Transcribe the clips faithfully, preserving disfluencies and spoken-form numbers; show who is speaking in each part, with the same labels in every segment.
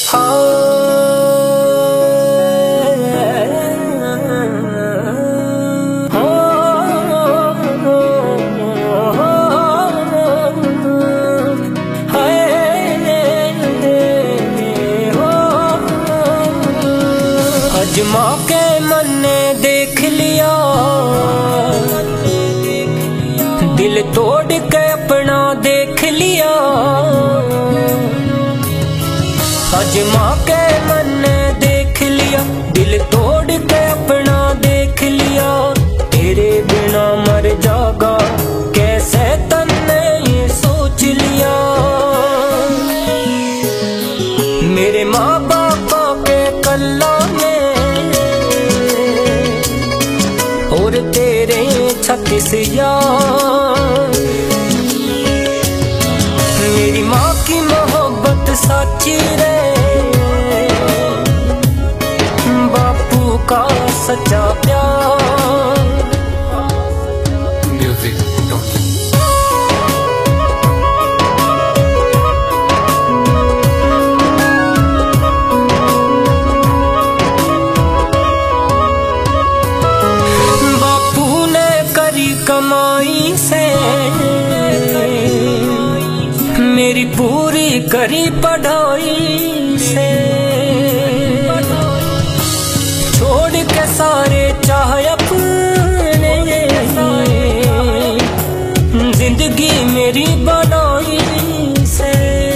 Speaker 1: अजमा के मैंने देख लिया, दिल तोड़ के अपना देख लिया। अजमा के मैंने देख लिया, दिल तोड़ के अपना देख लिया। तेरे बिना मर जागा कैसे तन्ने ये सोच लिया। मेरे माँ बापा के कल्ला में और तेरे छत्तीस यार। मेरी माँ की मोहब्बत साची रे, बापू का सच्चा प्यार। म्यूजिक बापू ने करी कमाई से मेरी पूरी करी पढ़ाई से। छोड़ के सारे चाहे अपने जिंदगी मेरी बनाई से।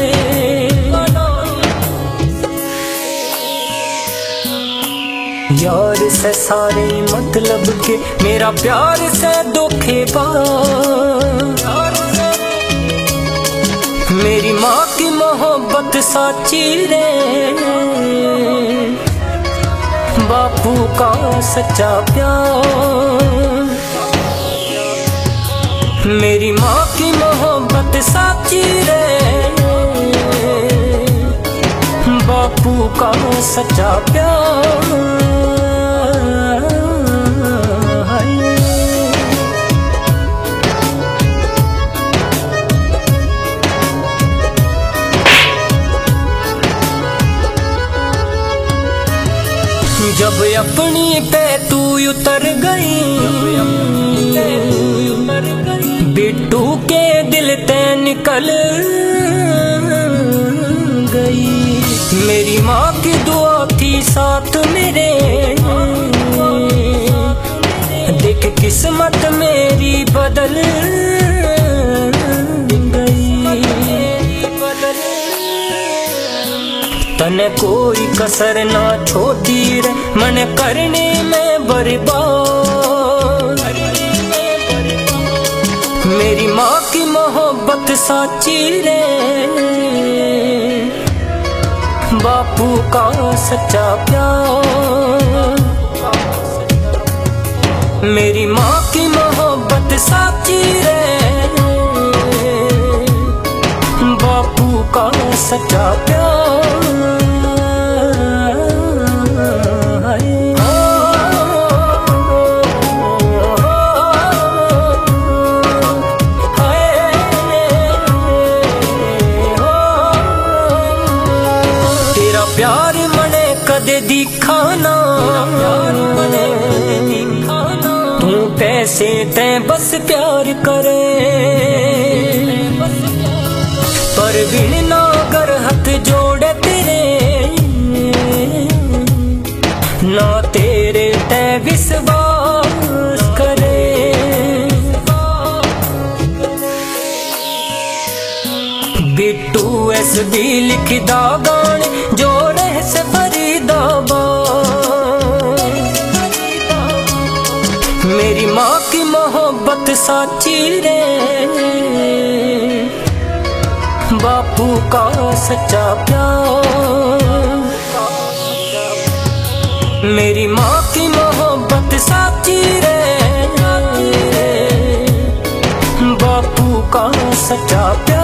Speaker 1: यार से सारे मतलब के मेरा प्यार से धोखेबाज। मेरी माँ की मोहब्बत साची रे, बापू का सच्चा प्यार। मेरी माँ की मोहब्बत साची रे, बापू का सच्चा प्यार। जब अपनी पे तू उतर गई, बिट्टू के दिल ते निकल गई। मेरी माँ की दुआ थी साथ मेरे, देख किस्मत मेरी बदल तने कोई कसर ना छोड़ी रे, मन करने में बर्बाद। मेरी माँ की मोहब्बत साची रे, बापू का सच्चा प्यार। मेरी माँ की मोहब्बत साची रे, बापू का सच्चा प्यार। प्यार मने कदे दिखाना, तू कैसे ते बस प्यार करे। पर बिन नागर हाथ जोड़े तेरे, ना तेरे ते विश्वास करे। बिट्टू एस भी लिखदा गाने जो रहस्य फरीदाबाद। मेरी माँ की मोहब्बत साची रे, बापू का सच्चा प्यार। मेरी माँ की मोहब्बत साची रे, बापू का सच्चा प्यार।